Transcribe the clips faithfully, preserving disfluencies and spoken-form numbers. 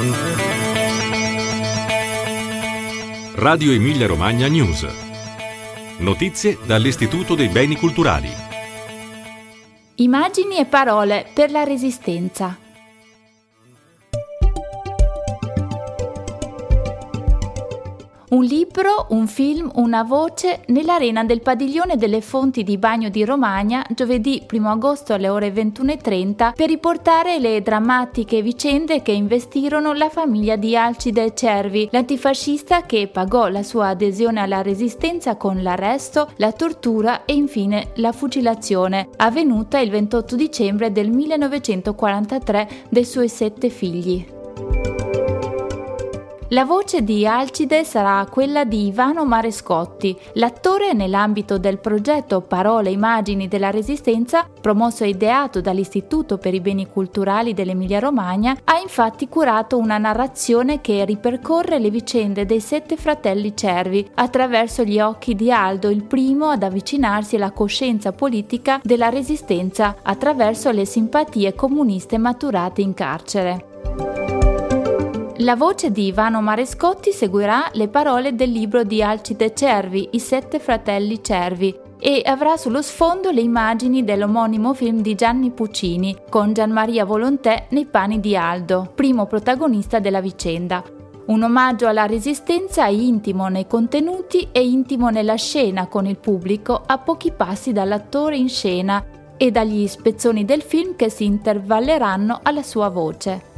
Radio Emilia Romagna News. Notizie dall'Istituto dei Beni Culturali. Immagini e parole per la Resistenza. Un libro, un film, una voce nell'arena del Padiglione delle Fonti di Bagno di Romagna giovedì primo agosto alle ore ventuno e trenta per riportare le drammatiche vicende che investirono la famiglia di Alcide Cervi, l'antifascista che pagò la sua adesione alla Resistenza con l'arresto, la tortura e infine la fucilazione, avvenuta il ventotto dicembre del millenovecentoquarantatré dei suoi sette figli. La voce di Alcide sarà quella di Ivano Marescotti. L'attore, nell'ambito del progetto Parole e Immagini della Resistenza, promosso e ideato dall'Istituto per i Beni Culturali dell'Emilia-Romagna, ha infatti curato una narrazione che ripercorre le vicende dei sette fratelli Cervi attraverso gli occhi di Aldo, il primo ad avvicinarsi alla coscienza politica della Resistenza attraverso le simpatie comuniste maturate in carcere. La voce di Ivano Marescotti seguirà le parole del libro di Alcide Cervi, I sette fratelli Cervi, e avrà sullo sfondo le immagini dell'omonimo film di Gianni Puccini, con Gianmaria Volontè nei panni di Aldo, primo protagonista della vicenda. Un omaggio alla Resistenza intimo nei contenuti e intimo nella scena con il pubblico a pochi passi dall'attore in scena e dagli spezzoni del film che si intervalleranno alla sua voce.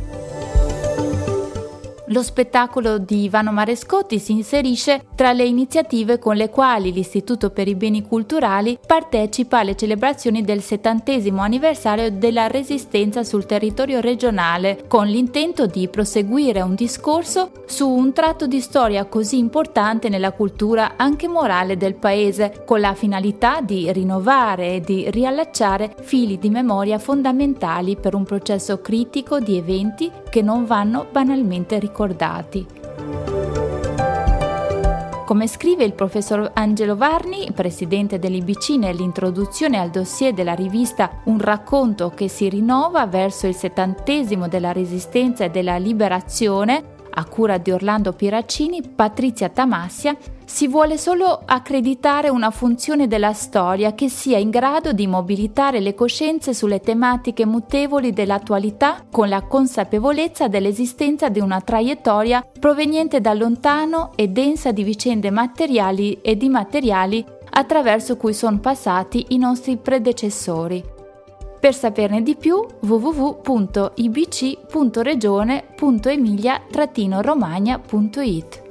Lo spettacolo di Ivano Marescotti si inserisce tra le iniziative con le quali l'Istituto per i Beni Culturali partecipa alle celebrazioni del settantesimo anniversario della Resistenza sul territorio regionale, con l'intento di proseguire un discorso su un tratto di storia così importante nella cultura anche morale del paese, con la finalità di rinnovare e di riallacciare fili di memoria fondamentali per un processo critico di eventi che non vanno banalmente ricordati. Come scrive il professor Angelo Varni, presidente dell'I B C nell'introduzione al dossier della rivista Un racconto che si rinnova verso il settantesimo della Resistenza e della Liberazione, a cura di Orlando Pieraccini, Patrizia Tamassia, si vuole solo accreditare una funzione della storia che sia in grado di mobilitare le coscienze sulle tematiche mutevoli dell'attualità con la consapevolezza dell'esistenza di una traiettoria proveniente da lontano e densa di vicende materiali ed immateriali attraverso cui sono passati i nostri predecessori. Per saperne di più, w w w punto i b c punto regione punto emilia romagna punto i t.